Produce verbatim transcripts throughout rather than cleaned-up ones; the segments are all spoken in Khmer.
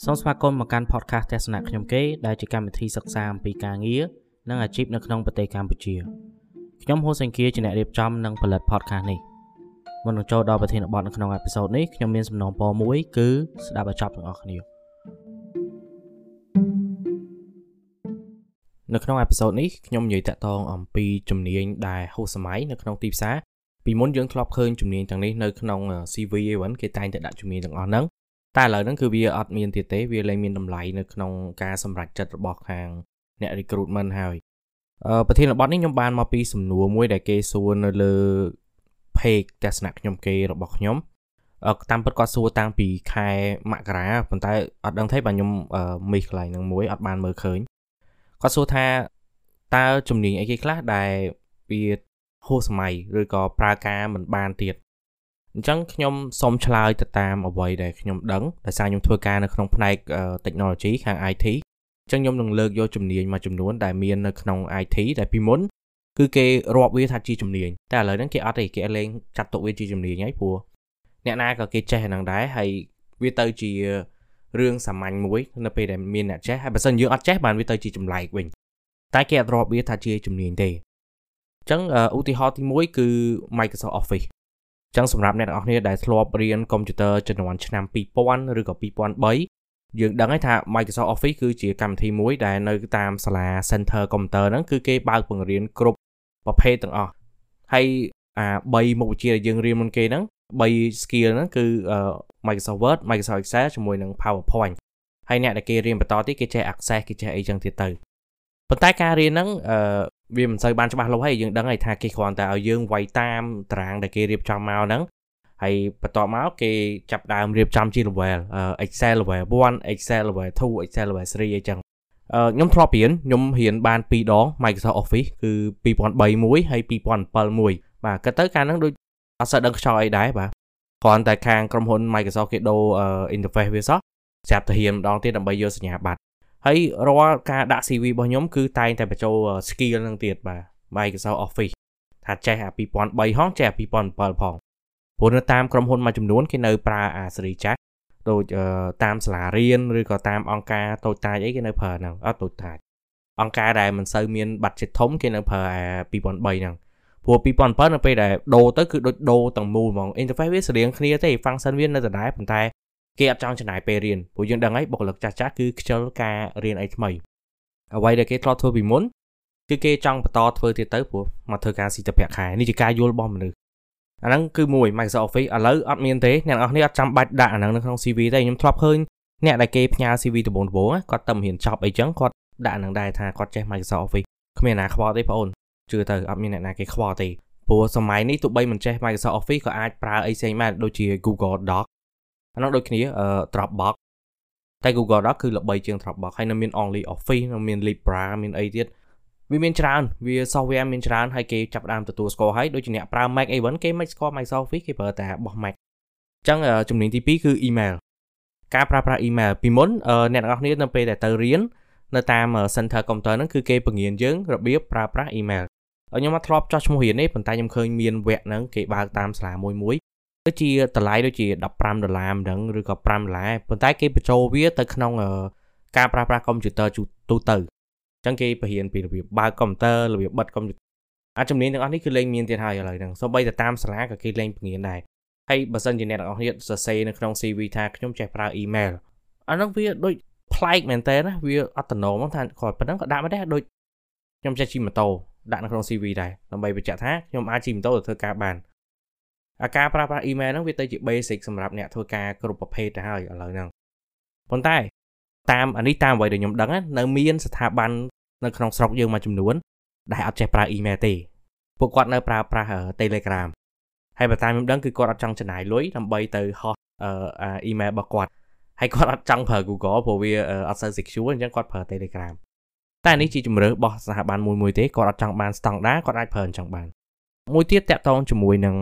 សូមស្វាគមន៍មកកាន់ podcast ទស្សនៈខ្ញុំគេដែលជាកម្មវិធីសិក្សាអំពីការងារនិងអាជីពនៅក្នុងប្រទេសកម្ពុជាខ្ញុំហូសេងគៀជាអ្នករៀបចំនិងផលិត podcast នេះមុននឹងចូលដល់ប្រធានបទនៅក្នុងអេពីសូតនេះខ្ញុំមានសំណូមពរមួយគឺស្ដាប់ឲ្យចប់ទាំងអស់គ្នានៅក្នុងអេពីសូតនេះខ្ញុំនិយាយតាក់ទងអំពីជំនាញដែលហួសសម័យនៅក្នុងទីផ្សារពីមុនយើងធ្លាប់ឃើញជំនាញទាំងនេះនៅក្នុង C V អីវិញគេតែងតែដាក់ជំនាញទាំងអស់ហ្នឹងតែឥឡូវហ្នឹងគឺវាអត់មានទៀតទេវាលែងមានតម្លៃនៅក្នុងការសម្រេចចិត្តរបស់ខាងអ្នក recruitment ហើយអឺប្រធានបទនេះខ្ញុំបានមកពីសំណួរមួយដែលគេសួរនៅលើ page ទស្សនៈខ្ញុំគេរបស់ខ្ញុំអឺតាមពិតគាត់សួរតាំងពីខែមករាប៉ុន្តែអត់ដឹងទេបើខ្ញុំមីសកន្លែងហ្នឹងមួយអត់បានមើលឃើញគាត់សួរថាតើជំនាញអីគេខ្លះដែលវាហួសសម័យឬក៏ប្រើការមិនបានទៀតអញ្ចឹងខ្ញុំសូមឆ្លើយទៅតាមអ្វីដែលខ្ញុំដឹងដោយសារខ្ញុំធ្វើការនៅក្នុងផ្នែក technology ខាង I T អញ្ចឹងខ្ញុំនឹងលើកយកជំនាញមួយចំនួនដែលមាននៅក្នុង I T ដែលពីមុនគឺគេរាប់វាថាជាជំនាញតែឥឡូវហ្នឹងគេអត់ទេគេលែងចាត់ទុកវាជាជំនាញហើយព្រោះអ្នកណាក៏គេចេះហ្នឹងដែរហើយវាទៅជារឿងសាមញ្ញមួយនៅពេលដែលមានអ្នកចេះហើយបើសិនយើងអត់ចេះបានវាទៅជាចម្លែកវិញតែគេអត់រាប់វាថាជាជំនាញទេអញ្ចឹងឧទាហរណ៍ទីមួយគឺ Microsoft Officeចឹងសម្រាប់អ្នកទាំងអស់គ្នាដែលធ្លាប់រៀនកុំព្យូទ័រជំនាន់ឆ្នាំពីរពាន់ឬក៏ពីរពាន់បីយើងដឹងហើយថា Microsoft Office គឺជាកម្មវិធីមួយដែលនៅតាមសាលា Center Computer ហ្នឹងគឺគេបើកបង្រៀនគ្រប់ប្រភេទទាំងអស់ហើយអា3មុខវិជ្ជាដែលយើងរៀនមុនគេហ្នឹង3 skill ហ្នឹងគឺ Microsoft Word Microsoft Excel ជាមួយនឹង PowerPoint ហើយអ្នកដែលគេរៀនបន្តទៀតគេចេះ Access គេចេះអីចឹងទៀតទៅប៉ុន្តែការរៀនហ្នឹងអឺវាមិនសូវបានច្បាស់លាស់ហើយយើងដឹងហើយថាគេគ្រាន់តែឲ្យយើងវាយតាមតារាងដែលគេរៀបចំមកហ្នឹងហើយបន្ទាប់មកគេចាប់ដើមរៀបចំជា level Excel level one Excel level two Excel level three អីចឹងអឺខ្ញុំធ្លាប់រៀនខ្ញុំរៀនបានពីរដង Microsoft Office គឺពីរពាន់បីមួយហើយពីរពាន់bảyមួយបាទក៏ទៅកាលហ្នឹងដូចអត់សូវដឹងខ្យល់អីដែរបាទគ្រាន់តែខាងក្រុមហ៊ុន Microsoft គេដូរ interface វាសោះស្រាប់តែរៀនម្ដងទៀតដើម្បីយកសញ្ញាបត្រហើយរាល់ការដាក់ C V របស់ខ្ញុំគឺតែងតែបញ្ចូល skill ហ្នឹងទៀតបាទ Microsoft Office ថាចេះអាពីរពាន់បីហងចេះអាពីរពាន់bảyផងព្រោះនៅតាមក្រុមហ៊ុនមួយចំនួនគេនៅប្រើអាសេរីចាស់ដូចតាមសាលារៀនឬក៏តាមអង្គការតូចតាចអីគេនៅប្រើហ្នឹងអត់តូចតាចអង្គការដែលមិនសូវមានប័ណ្ណជាតិធំគេនៅប្រើអាពីរពាន់បីហ្នឹងព្រោះពីរពាន់bảyនៅពេលដែលដូរទៅគឺដូចដូរទាំងមូលហ្មង interface វាស្រដៀងគ្នាទេ function វានៅដដែលប៉ុន្តែគេអត់ចង់ចំណាយពេលរៀនព្រោះយើងដឹងហើយបុគ្គលិកចាស់ចាស់គឺខ្ជិលការរៀនអីថ្មីអ្វីដែលគេធ្លាប់ធ្វើពីមុនគឺគេចង់បន្តធ្វើទៀតទៅព្រោះមកធ្វើការស៊ីទៅប្រាក់ខែនេះជាការយល់របស់មនុស្សអាហ្នឹងគឺមួយ Microsoft Office ឥឡូវអត់មានទេអ្នកនរគ្នាអត់ចាំបាច់ដាក់អាហ្នឹងនៅក្នុង C V ទេខ្ញុំធ្លាប់ឃើញអ្នកដែលគេផ្ញើ C V ដំបូងៗគាត់ទៅរៀនចប់អីចឹងគាត់ដាក់អាហ្នឹងដែរថាគាត់ចេះ Microsoft Office គ្មានអ្នកណាខ្វល់ទេបងអូនជឿទៅអត់មានអ្នកណាគេខ្វល់ទេព្រោះសម័យនេះទោះបីមិនចេះ Microsoft Office ក៏អាចប្រើអីផ្សេងដែរដូចជា Google Docអានោះដូចគ្នា Dropbox តែ Google Doc គឺល្បីជាង Dropbox ហើយនៅមាន Only Office នៅមាន Libra មានអីទៀតវាមានច្រើនវា software មានច្រើនហើយគេចាប់ផ្ដើមទទួលស្គាល់ហើយដូចជាអ្នកប្រើ Mac អីវិញគេមិនស្គាល់ Microsoft Office គេប្រើតែរបស់ Mac អញ្ចឹងជំនាញទីពីរគឺ email ការប្រើប្រាស់ email ពីមុនអ្នកទាំងអស់គ្នានៅពេលដែលទៅរៀននៅតាម Center Computer ហ្នឹងគឺគេបង្រៀនយើងរបៀបប្រើប្រាស់ email ខ្ញុំអត់ធ្លាប់ចោះឈ្មោះរៀនទេប៉ុន្តែខ្ញុំឃើញមានវគ្គហ្នឹងគេបើកតាមសាលាមួយមួយដូចជាតម្លៃដូចជាដប់ប្រាំដុល្លារម្ដងឬក៏ប្រាំដុល្លារប៉ុន្តែគេបញ្ចូលវាទៅក្នុងការប្រើប្រាស់កុំព្យូទ័រទូទៅអញ្ចឹងគេបង្រៀនពីរបៀបបើកកុំព្យូទ័ររបៀបបិទកុំព្យូទ័រអាចជំនាញទាំងអស់នេះគឺលែងមានទៀតហើយឥឡូវហ្នឹងសូម្បីតែតាមសាលាក៏គេលែងបង្រៀនដែរហើយបើសិនជាអ្នកទាំងអស់គ្នាសរសេរនៅក្នុង C V ថាខ្ញុំចេះប្រើ email អាហ្នឹងវាដូចប្លែកមែនតើណាវាអត់តំណថាគាត់ប៉ុណ្ណឹងក៏ដាក់មកដែរដូចខ្ញុំចេះជិះម៉ូតូដាក់នៅក្នុង C V ដែរដើម្បីបញ្ជាក់ថាខ្ញុំអាចជិះម៉ូតូទៅធ្វើការបានអាការប្រើប្រាស់ email ហ្នឹងវាទៅជា basic សម្រាប់អ្នកធ្វើការគ្រប់ប្រភេទទៅហើយឥឡូវហ្នឹងប៉ុន្តែតាមអានេះតាមអ្វីដែលខ្ញុំដឹងនៅមានស្ថាប័ននៅក្នុងស្រុកយើងមួយចំនួនដែលអត់ចេះប្រើ email ទេពួកគាត់នៅប្រើប្រាស់ Telegram ហើយបើតាមខ្ញុំដឹងគឺគាត់អត់ចង់ចំណាយលុយដើម្បីទៅហោះ email របស់គាត់ហើយគាត់អត់ចង់ប្រើ Google ព្រោះវាអត់សូវ secure អញ្ចឹងគាត់ប្រើ Telegram តែនេះជាជំរឿរបស់ស្ថាប័នមួយមួយទេគាត់អត់ចង់បាន standard គាត់អាចប្រើអញ្ចឹងបានមួយទៀតតាក់ទងជាមួយនឹង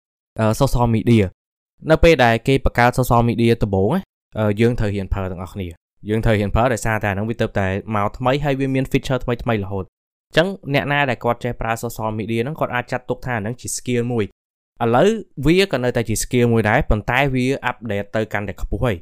social media នៅពេលដែលគេបង្កើត social media ដំបូងយើងត្រូវរៀនប្រើទាំងអស់គ្នាយើងត្រូវរៀនប្រើដោយសារតែហ្នឹងវាទៅតែមកថ្មីហើយវាមាន feature ថ្មីថ្មីរហូតអញ្ចឹងអ្នកណាដែលគាត់ចេះប្រើ social media ហ្នឹងគាត់អាចចាត់ទុកថាហ្នឹងជា skill មួយឥឡូវវាក៏នៅតែជា skill មួយដែរប៉ុន្តែវា update ទៅកាន់តែខ្ពស់ហើយ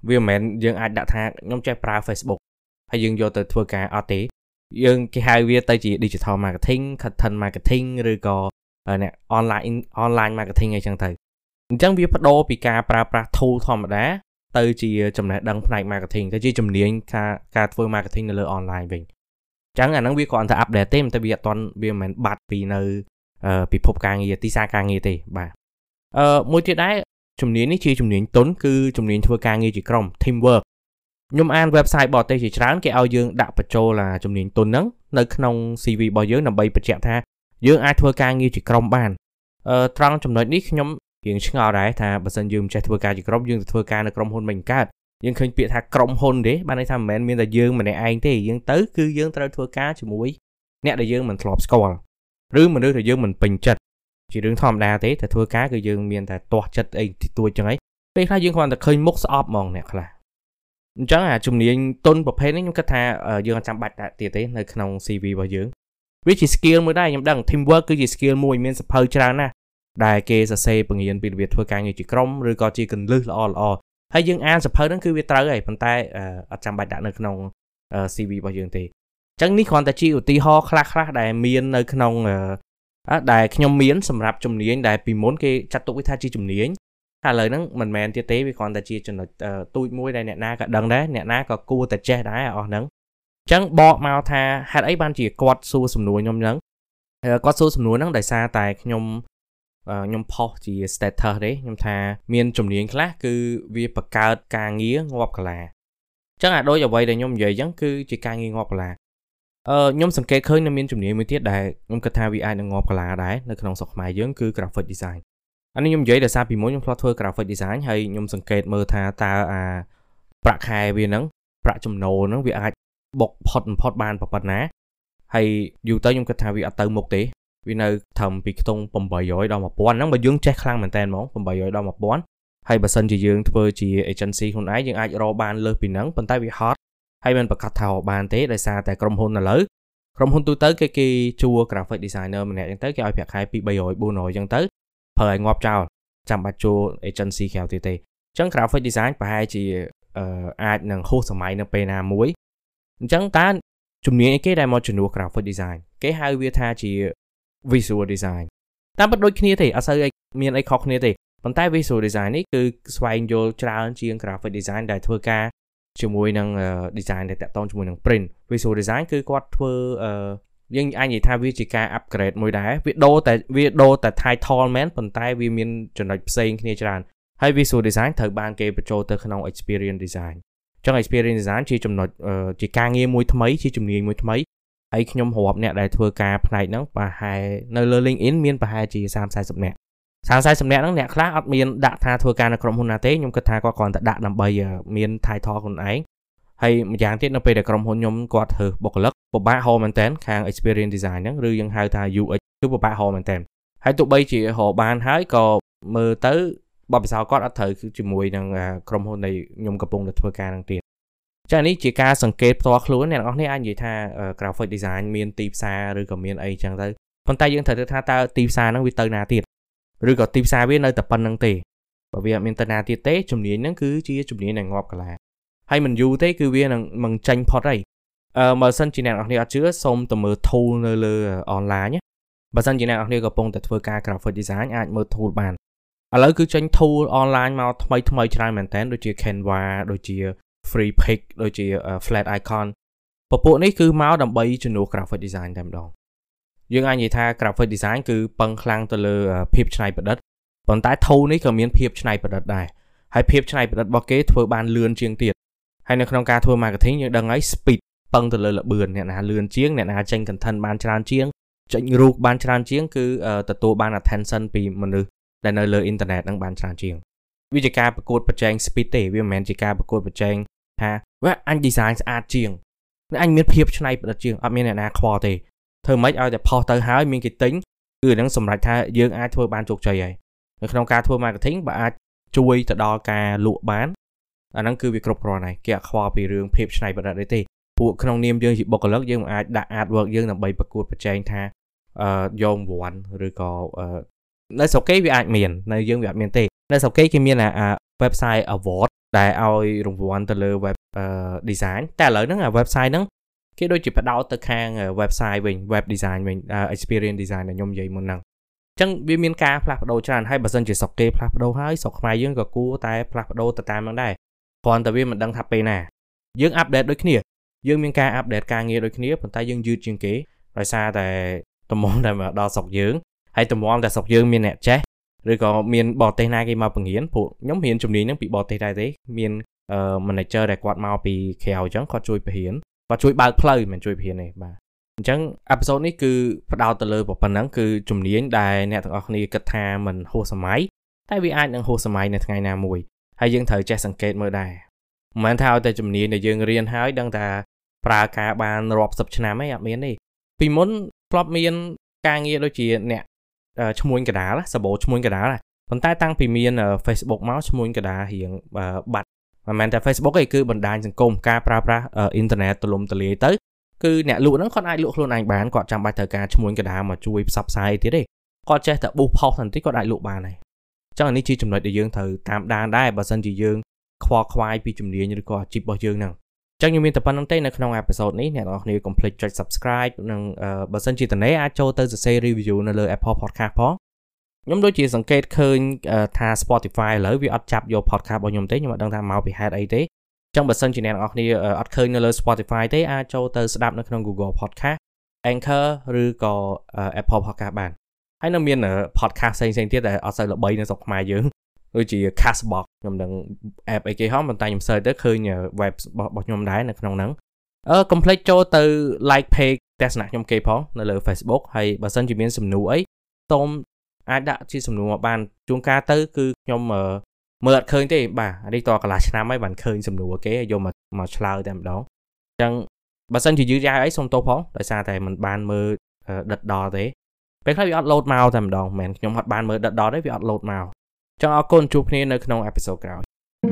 វាមិនមែនយើងអាចដាក់ថាខ្ញុំចេះប្រើ Facebook ហើយយើងយកទៅធ្វើការអត់ទេយើងគេហៅវាទៅជា digital marketing content marketing ឬក៏អ្នក online online marketing អីចឹងទៅអញ្ចឹងវាបដូរពីការប្រើប្រាស់ tool ធម្មតាទៅជាចំណេះដឹងផ្នែក marketing ទៅជាជំនាញការការធ្វើ marketing នៅលើ online វិញអញ្ចឹងអាហ្នឹងវាគ្រាន់តែ update ទេតែវាអត់ទាន់វាមិនមែនបាត់ពីនៅពិភពការងារទីផ្សារការងារទេបាទអឺមួយទៀតដែរជំនាញនេះជាជំនាញទុនគឺជំនាញធ្វើការងារជាក្រុម teamwork ខ្ញុំអាន website បរទេសជាច្រើនគេឲ្យយើងដាក់បញ្ចូលអាជំនាញទុនហ្នឹងនៅក្នុង xê vê របស់យើងដើម្បីបញ្ជាក់ថាយើងអាចធ្វើការងារជាក្រុមបានអឺត្រង់ចំណុចនេះខ្ញុំរៀងឆ្ងល់ដែរថាបើសិនយើងមិនចេះធ្វើការជាក្រុមយើងទៅធ្វើការនៅក្រុមហ៊ុនមិនកើតយើងឃើញពាក្យថាក្រុមហ៊ុនទេបានន័យថាមិនមែនមានតែយើងម្នាក់ឯងទេយើងទៅគឺយើងត្រូវធ្វើការជាមួយអ្នកដែលយើងមិនធ្លាប់ស្គាល់ឬមនុស្សដែលយើងមិនពេញចិត្តជារឿងធម្មតាទេតែធ្វើការគឺយើងមានតែទាស់ចិត្តអីទីទួចចឹងឯងពេលខ្លះយើងគ្រាន់តែឃើញមុខស្អប់ហ្មងអ្នកខ្លះអញ្ចឹងអាជំនាញទុនប្រភេទនេះខ្ញុំគិតថាយើងអត់ចាំបាច់ដាក់ទៀតទេនៅក្នុង xê vê របស់យើងវាជា skill មួយដែរខ្ញុំដឹង teamwork គឺជា skill មួយមានសភៅច្រើនណាស់ដែលគេសរសេរបង្រៀនពីរបៀបធ្វើការងារជាក្រុមឬក៏ជាគន្លឹះល្អល្អហើយយើងអានសភៅហ្នឹងគឺវាត្រូវហើយប៉ុន្តែអត់ចាំបាច់ដាក់នៅក្នុង xê vê របស់យើងទេអញ្ចឹងនេះគ្រាន់តែជាឧទាហរណ៍ខ្លះៗដែលមាននៅក្នុងដែលខ្ញុំមានសម្រាប់ជំនាញដែលពីមុនគេចាត់ទុកវាថាជាជំនាញតែឥឡូវហ្នឹងមិនមែនទៀតទេវាគ្រាន់តែជាចំណុចទូចមួយដែលអ្នកណាក៏ដឹងដែរអ្នកណាក៏គួរតែចេះដែរអស់ហ្នឹងអញ្ចឹងបកមកថាហេតុអីបានជាគាត់សួរសំណួរខ្ញុំហ្នឹងគាត់សួរសំណួរហ្នឹងដោយសារតែខ្ញុំខ្ញុំផុសជា status ទេខ្ញុំថាមានជំនាញខ្លះគឺវាបង្កើតការងារងាប់កាឡាអញ្ចឹងអាដូចអ្វីដែលខ្ញុំនិយាយអញ្ចឹងគឺជាការងារងាប់កាឡាអឺខ្ញុំសង្កេតឃើញនៅមានជំនាញមួយទៀតដែលខ្ញុំគិតថាវាអាចនឹងងាប់កាឡាដែរនៅក្នុងស្រុកខ្មែរយើងគឺ graphic design អានេះខ្ញុំនិយាយដោយសារពីមុនខ្ញុំធ្លាប់ធ្វើ graphic design ហើយខ្ញុំសង្កេតមើលថាតើអាប្រាក់ខែវាហ្នឹងប្រាក់ចំណូលហ្នឹងវាអាចបុកផុតបំផុតបានប៉ុណ្ណាហើយយូរទៅខ្ញុំគិតថាវាអត់ទៅមុខទេវានៅត្រឹមពីខ្ទង់eight hundredដល់one thousandហ្នឹងបើយើងចេះខ្លាំងមែនតើហ្មងeight hundredដល់one thousandហើយបើសិនជាយើងធ្វើជា agency ខ្លួនឯងយើងអាចរកបានលើសពីហ្នឹងប៉ុន្តែវាហត់ហើយមិនប្រកាសថារកបានទេដោយសារតែក្រុមហ៊ុនឥឡូវក្រុមហ៊ុនទូទៅគេគេជួល graphic designer ម្នាក់អញ្ចឹងទៅគេឲ្យប្រាក់ខែពីthree hundred four hundredអញ្ចឹងទៅប្រើឲ្យងាប់ចោលចាំបាច់ជួល agency ក្រៅទៀតទេអញ្ចឹង graphic design ប្រហែលជាអាចនឹងហួសសម័យនៅពេលណាមួយអញ្ចឹងតើជំនាញអីគេដែលមកជំនួស graphic design គេហៅវាថាជា visual design តាមពិតដូចគ្នាទេអត់សូវមានអីខុសគ្នាទេប៉ុន្តែ visual design នេះគឺស្វែងយល់ច្រើនជាង graphic design ដែលធ្វើការជាមួយនឹង design ដែលតាក់ទងជាមួយនឹង print visual design គឺគាត់ធ្វើយើងអាចនិយាយថាវាជាការ upgrade មួយដែរវាដូរតែវាដូរតែ title មែនប៉ុន្តែវាមានចំណុចផ្សេងគ្នាច្រើនហើយ visual design ត្រូវបានគេបញ្ចូលទៅក្នុង experience design អញ្ចឹង experience design ជាចំណុចជាការងារមួយថ្មីជាជំនាញមួយថ្មីហើយខ្ញុំរាប់អ្នកដែលធ្វើការផ្នែកហ្នឹងប្រហែលនៅលើ LinkedIn មានប្រហែលជាthirty fortyនាក់thirty fortyនាក់ហ្នឹងអ្នកខ្លះអត់មានដាក់ថាធ្វើការនៅក្រុមហ៊ុនណាទេខ្ញុំគិតថាគាត់គ្រាន់តែដាក់ដើម្បីមាន title ខ្លួនឯងហើយម្យ៉ាងទៀតនៅពេលដែលក្រុមហ៊ុនខ្ញុំគាត់ធ្វើបុគ្គលិកពិបាកហៅមែនតើខាង experience design ហ្នឹងឬយើងហៅថា U X គឺពិបាកហៅមែនតើហើយទោះបីជារកបានហើយក៏មើលទៅបបិសោគាត់អត់ត្រូវជាមួយនឹងក្រុមហ៊ុនដែលខ្ញុំកំពុងតែធ្វើការហ្នឹងទៀតចា៎នេះជាការសង្កេតផ្ទាល់ខ្លួនអ្នកនរគ្នាអាចនិយាយថា graphic design មានទីផ្សារឬក៏មានអីចឹងទៅប៉ុន្តែយើងត្រូវទៅថាតើទីផ្សារហ្នឹងវាទៅណាទៀតឬក៏ទីផ្សារវានៅតែប៉ុណ្្នឹងទេបើវាអត់មានទៅណាទៀតទេជំនាញហ្នឹងគឺជាជំនាញដែលងាប់កាឡាហើយមិនយូរទេគឺវានឹងមិនចាញ់ផុតអីអឺបើសិនជាអ្នកនរគ្នាអត់ជឿសូមទៅមើល tool នៅលើ online បើសិនជាអ្នកនរគ្នាកំពុងតែធ្វើការ graphic design អាចមើល tool បានឥឡូវគឺចេញ tool online មកថ្មីថ្មីច្រើនមែនតើដូចជា Canva ដូចជា Free Pick ដូចជា Flat Icon ពពួកនេះគឺមកដើម្បីជំនួស graphic design តែម្ដងយើងអាចនិយាយថា graphic design គឺពឹងខ្លាំងទៅលើភាពច្នៃប្រឌិតប៉ុន្តែ tool នេះក៏មានភាពច្នៃប្រឌិតដែរហើយភាពច្នៃប្រឌិតរបស់គេធ្វើបានលឿនជាងទៀតហើយនៅក្នុងការធ្វើ marketing យើងដឹងហើយ speed ពឹងទៅលើល្បឿនអ្នកណាលឿនជាងអ្នកណាចេញ content បានច្រើនជាងចេញរូបបានច្រើនជាងគឺទទួលបាន attention ពីមនុស្សដែលនៅលើ internet ហ្នឹងបានច្រើនជាងវាជាការប្រកួតប្រជែង speed ទេវាមិនមែនជាការប្រកួតប្រជែងថាវ៉ាអញ design ស្អាតជាងអញមានភាពច្នៃប្រឌិតជាងអត់មានអ្នកណាខ្វល់ទេធ្វើម៉េចឲ្យតែផុសទៅហើយមានគេទិញគឺហ្នឹងសម្រាប់ថាយើងអាចធ្វើបានជោគជ័យហើយនៅក្នុងការធ្វើ marketing បើអាចជួយទៅដល់ការលក់បានអាហ្នឹងគឺវាគ្រប់គ្រាន់ហើយគេអត់ខ្វល់ពីរឿងភាពច្នៃប្រឌិតទេពួកក្នុងនាមយើងជាបុគ្គលិកយើងមិនអាចដាក់ artwork យើងដើម្បីប្រកួតប្រជែងថាអឺយករង្វាន់ឬក៏នៅស្រុកគេវាអាចមាននៅយើងវាអត់មានទេនៅស្រុកគេគេមានអា website award ដែលឲ្យរង្វាន់ទៅលើ web design តែឥឡូវហ្នឹងអា website ហ្នឹងគេដូចជាបដោតទៅខាង website វិញ web design វិញ experience design ដែលខ្ញុំនិយាយមុនហ្នឹងអញ្ចឹងវាមានការផ្លាស់ប្ដូរច្រើនហើយបើសិនជាស្រុកគេផ្លាស់ប្ដូរហើយស្រុកខ្មែរយើងក៏គួរតែផ្លាស់ប្ដូរទៅតាមហ្នឹងដែរគ្រាន់តែវាមិនដឹងថាពេលណាយើងអាប់ដេតដូចគ្នាយើងមានការអាប់ដេតការងារដូចគ្នាប៉ុន្តែយើងយឺតជាងគេដោយសារតែតម្រាំតែមកដល់ស្រុកយើងហើយតម្រាំតែស្រុកយើងមានអ្នកចេះឬក៏មានបរទេសណាគេមកបង្រៀនពួកខ្ញុំរៀនជំនាញហ្នឹងពីបរទេសដែរទេមានអឺ manager ដែលគាត់មកពីក្រៅអញ្ចឹងគាត់ជួយបង្រៀនគាត់ជួយបើកផ្លូវមិនជួយបង្រៀនទេបាទអញ្ចឹង episode នេះគឺផ្ដោតទៅលើប៉ុណ្ណឹងគឺជំនាញដែលអ្នកទាំងអស់គ្នាគិតថាមិនហួសសម័យតែវាអាចនឹងហួសសម័យនៅថ្ងៃណាមួយហើយយើងត្រូវចេះសង្កេតមើលដែរមិនមែនថាឲ្យតែជំនាញដែលយើងរៀនហើយដឹងថាប្រើការបានរាប់សិបឆ្នាំអីអត់មានទេពីមុនធ្លាប់មានការងារដូចជាអ្នកឈ្មួញកដាលសបោឈ្មួញកដាលប៉ុន្តែតាំងពីមាន Facebook មកឈ្មួញកដាលរៀងបាត់មិនមែនតែ Facebook ទេគឺបណ្ដាញសង្គមការប្រើប្រាស់អ៊ីនធឺណិតទូលំទូលាយទៅគឺអ្នកលក់ហ្នឹងគាត់អាចលក់ខ្លួនឯងបានគាត់ចាំបាច់ត្រូវការឈ្មួញកដាលមកជួយផ្សព្វផ្សាយទៀតទេគាត់ចេះតែប៊ូសផុសបន្តិចគាត់អាចលក់បានហើយអញ្ចឹងនេះជាចំណុចដែលយើងត្រូវតាមដានដែរបើសិនជាយើងខ្វល់ខ្វាយពីជំនាញឬក៏អាជីពរបស់យើងហ្នឹងអញ្ចឹងខ្ញុំមានតែប៉ុណ្្នឹងទេនៅក្នុងអេពីសូតនេះអ្នកនរគ្នាកុំភ្លេចចុច subscribe និងបើសិនជាតនេអាចចូលទៅសរសេរ review នៅលើ Apple Podcast ផងខ្ញុំដូចជាសង្កេតឃើញថា Spotify ឥឡូវវាអត់ចាប់យក podcast របស់ខ្ញុំទេខ្ញុំអត់ដឹងថាមកពីហេតុអីទេអញ្ចឹងបើសិនជាអ្នកនរគ្នាអត់ឃើញនៅលើ Spotify ទេអាចចូលទៅស្ដាប់នៅក្នុង Google Podcast Anchor ឬក៏ Apple Podcast បានហើយនៅមាន podcast ផ្សេងៗទៀតដែលអត់សូវល្បីនៅស្រុកខ្មែរយើងដូចជា Castbox ខ្ញុំដឹង app អីគេហោះប៉ុន្តែខ្ញុំ search ទៅឃើញ web របស់ខ្ញុំដែរនៅក្នុងហ្នឹងអឺ កុំភ្លេចចូលទៅ like page ទស្សនៈខ្ញុំគេផងនៅលើ Facebook ហើយបើសិនជាមានសំណួរអីសូមអាចដាក់ជាសំណួរមកបានជួនកាលទៅគឺខ្ញុំមើលអត់ឃើញទេបាទនេះតកន្លះឆ្នាំហើយបានឃើញសំណួរគេយកមកមកឆ្លើយតែម្ដងអញ្ចឹងបើសិនជាយឺតយ៉ាវអីសូមទោសផងដោយសារតែមិនបានមើលដិតដល់ទេពេលខ្លះវាអត់ load មកតែម្ដងមិនមែនខ្ញុំអត់បានមើលដិតដល់ទេវាអត់ load មកចង់អរគុណជួបគ្នានៅក្នុងអេពីសូតក្រោយ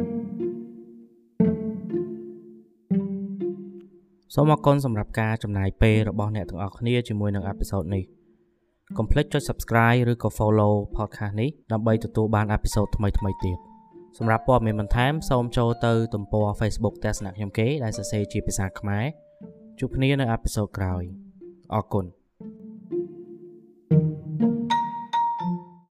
សូមអរគុណសម្រាប់ការចំណាយពេលរបស់អ្នកទាំងអស់គ្នាជាមួយនឹងអេពីសូតនេះកុំភ្លេចចុច subscribe ឬក៏ follow podcast នេះដើម្បីទទួលបានអេពីសូតថ្មីៗទៀតសម្រាប់ព័ត៌មានបន្ថែមសូមចូលទៅទំព័រ Facebook ទស្សនៈខ្ញុំគេដែលសរសេរជាភាសាខ្មែរជួបគ្នានៅអេពីសូតក្រោយអរគុណ